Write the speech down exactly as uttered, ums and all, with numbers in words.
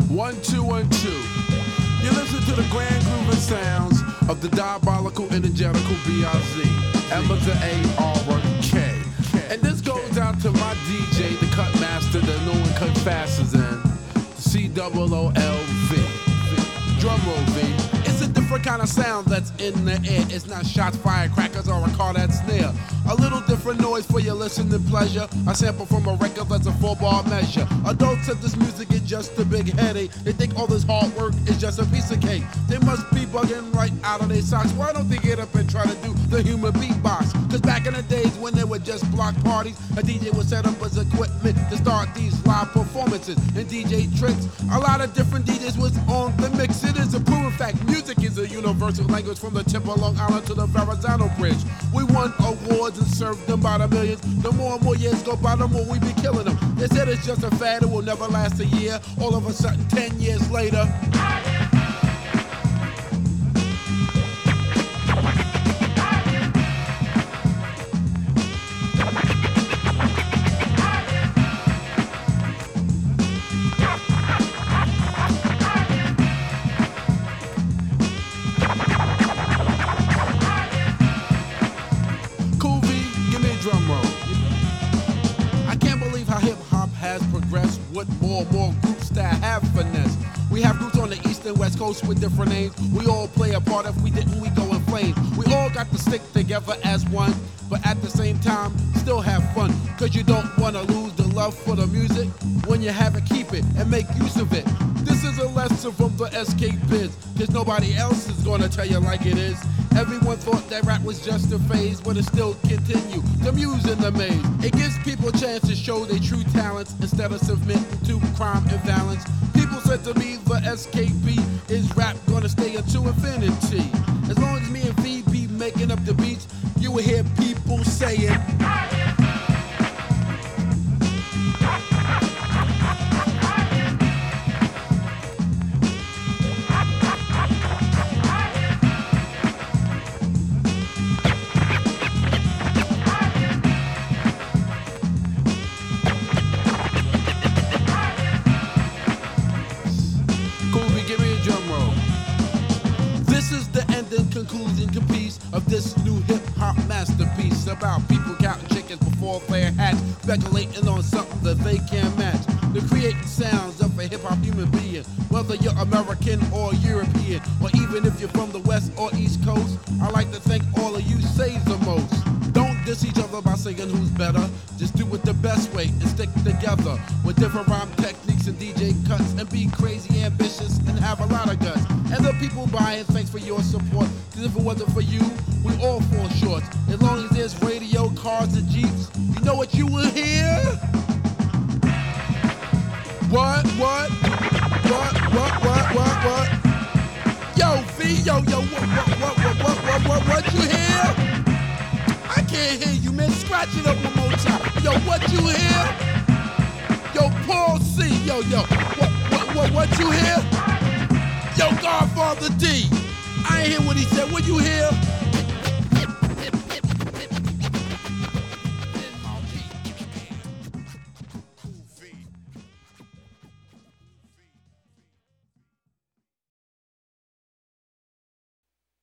One, two, one, two. You listen to the grand grooving sounds of the diabolical, energetical B I Z. Emma the A R K. And this goes out to my D J, the cut master, the no one cut fasters in. The C O O L V. Drum roll V. It's a different kind of sound that's in the air. It's not shots, firecrackers, or a car that's snare. A little different noise for your listening pleasure. A sample from a record that's a four-bar measure. Adults said this music is just a big headache. They think all this hard work is just a piece of cake. They must be bugging right out of their socks. Why don't they get up and try to do the human beatbox? Cause back in the days when they were just block parties, a D J would set up his equipment to start these live performances and D J tricks. A lot of different D Js was on the mix. It is a proven fact. Music is a universal language from the tip of Long Island to the Verrazano Bridge. We won awards and served them by the millions. The more and more years go by, the more we be killing them. They said it's just a fad, it will never last a year. All of a sudden, ten years later. Drum roll. I can't believe how hip-hop has progressed with more and more groups that have finesse. We have groups on the east and west coast with different names. We all play a part. If we didn't, we go in flames. We all got to stick together as one, but at the same time, still have fun. Cause you don't wanna lose the love for the music. When you have it, keep it and make use of it. This is a lesson from the S K Biz, cause nobody else is gonna tell you like it is. Everyone thought that rap was just a phase, but it still continue to muse in the maze. It gives people a chance to show their true talents instead of submitting to crime and violence. People said to me the S K B is rap gonna stay until infinity. As long as me and V be making up the beats, you will hear people saying conclusion to piece of this new hip-hop masterpiece about people counting chickens before they hatch, speculating on something that they can't match. The creating sounds of a hip-hop human being, whether you're American or European, or even if you're from the West or East Coast. I like to think all of you say the most. Don't diss each other by saying who's better. Just do it the best way and stick together with different rhyme techniques and D J cuts, and be crazy ambitious and have a lot of guts. And the people buying, thanks for your support. Cause if it wasn't for you, we all fall short. As long as there's radio, cars, and jeeps, you know what you will hear? What, what, what, what, what, what, what? Yo, V, yo, yo, what, what, what, what, what, what, what, what you hear? I can't hear you, man. Scratch it up one more time. Yo, what you hear? Yo, Paul C. Yo, yo, what, what, what, what you hear? Yo, Godfather D. I ain't hear what he said. What you hear?